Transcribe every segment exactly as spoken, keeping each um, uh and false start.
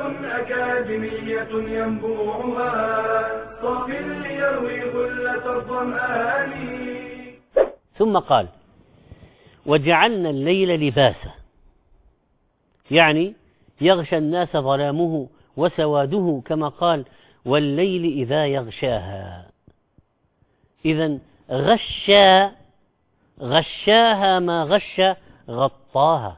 أكاديمية ينبوعها صاف ليروي غلة الظمآن. ثم قال: وجعلنا الليل لباسا، يعني يغشى الناس ظلامه وسواده، كما قال: والليل إذا يغشاها. إذن غشى غشاها، ما غش غطاها.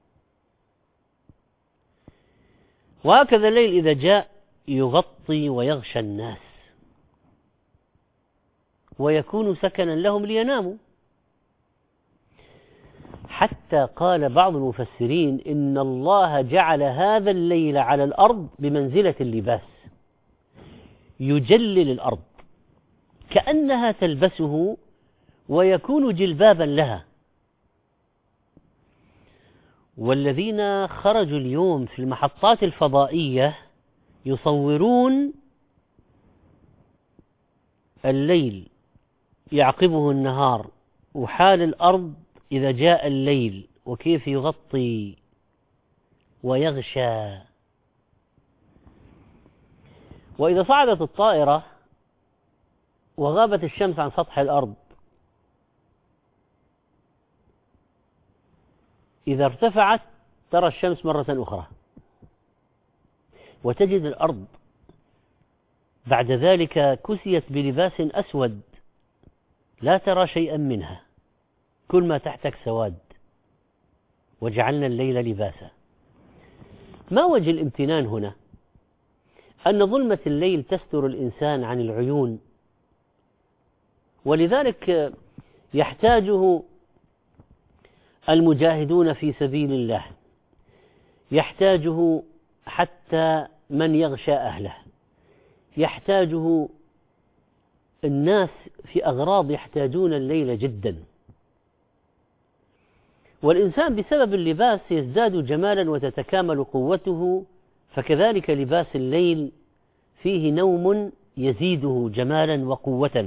وهكذا الليل إذا جاء يغطي ويغشى الناس ويكون سكنا لهم ليناموا. حتى قال بعض المفسرين إن الله جعل هذا الليل على الأرض بمنزلة اللباس، يجلل الأرض كأنها تلبسه ويكون جلبابا لها. والذين خرجوا اليوم في المحطات الفضائية يصورون الليل يعقبه النهار، وحال الأرض إذا جاء الليل وكيف يغطي ويغشى. وإذا صعدت الطائرة وغابت الشمس عن سطح الأرض، إذا ارتفعت ترى الشمس مرة أخرى، وتجد الأرض بعد ذلك كسيت بلباس أسود لا ترى شيئا منها، كل ما تحتك سواد. وجعلنا الليل لباسا. ما وجه الامتنان هنا؟ أن ظلمة الليل تستر الإنسان عن العيون، ولذلك يحتاجه المجاهدون في سبيل الله، يحتاجه حتى من يغشى أهله، يحتاجه الناس في أغراض يحتاجون الليل جدا. والإنسان بسبب اللباس يزداد جمالا وتتكامل قوته، فكذلك لباس الليل فيه نوم يزيده جمالا وقوة،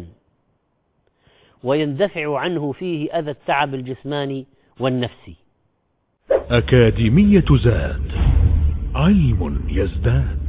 ويندفع عنه فيه أذى التعب الجسماني والنفسي. أكاديمية زاد، علم يزداد.